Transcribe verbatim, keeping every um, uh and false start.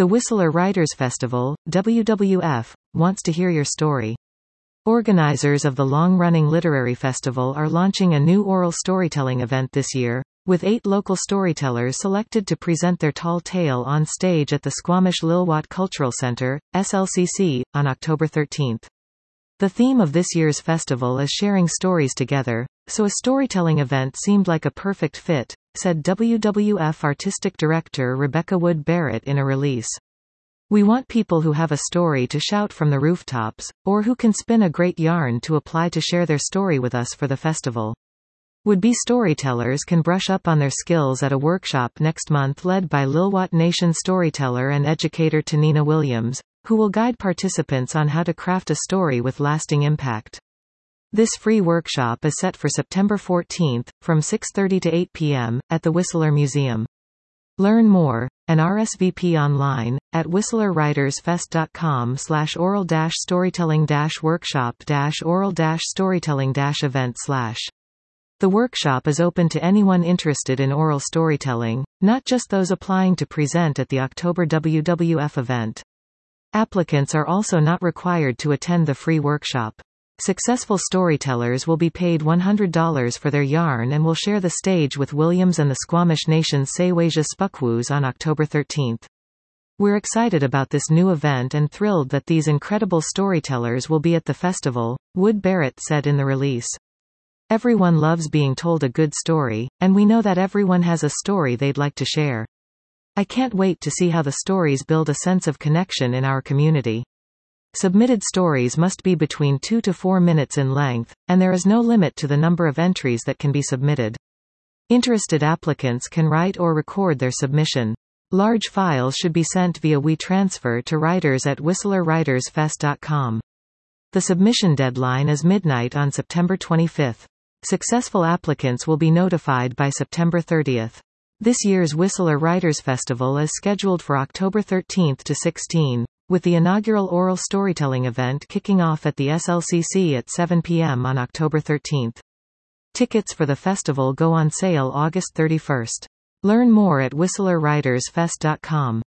The Whistler Writers Festival, W W F, wants to hear your story. Organizers of the long-running literary festival are launching a new oral storytelling event this year, with eight local storytellers selected to present their tall tale on stage at the Squamish-Lilwat Cultural Center, S L C C, on October thirteenth. The theme of this year's festival is sharing stories together, so a storytelling event seemed like a perfect fit, said W W F Artistic Director Rebecca Wood Barrett in a release. We want people who have a story to shout from the rooftops, or who can spin a great yarn to apply to share their story with us for the festival. Would-be storytellers can brush up on their skills at a workshop next month led by Lilwat Nation storyteller and educator Tanina Williams, who will guide participants on how to craft a story with lasting impact. This free workshop is set for September fourteenth, from six thirty to eight p m, at the Whistler Museum. Learn more, and R S V P online, at whistler writers fest dot com slash oral dash storytelling dash workshop dash oral dash storytelling dash event slash. The workshop is open to anyone interested in oral storytelling, not just those applying to present at the October W W F event. Applicants are also not required to attend the free workshop. Successful storytellers will be paid one hundred dollars for their yarn and will share the stage with Williams and the Squamish Nation's Sewaja Spukwoos on October thirteenth. We're excited about this new event and thrilled that these incredible storytellers will be at the festival, Wood Barrett said in the release. Everyone loves being told a good story, and we know that everyone has a story they'd like to share. I can't wait to see how the stories build a sense of connection in our community. Submitted stories must be between two to four minutes in length, and there is no limit to the number of entries that can be submitted. Interested applicants can write or record their submission. Large files should be sent via WeTransfer to writers at whistler writers fest dot com. The submission deadline is midnight on September twenty-fifth. Successful applicants will be notified by September thirtieth. This year's Whistler Writers Festival is scheduled for October thirteenth to sixteenth, with the inaugural oral storytelling event kicking off at the S L C C at seven p m on October thirteenth. Tickets for the festival go on sale August thirty-first. Learn more at whistler writers fest dot com.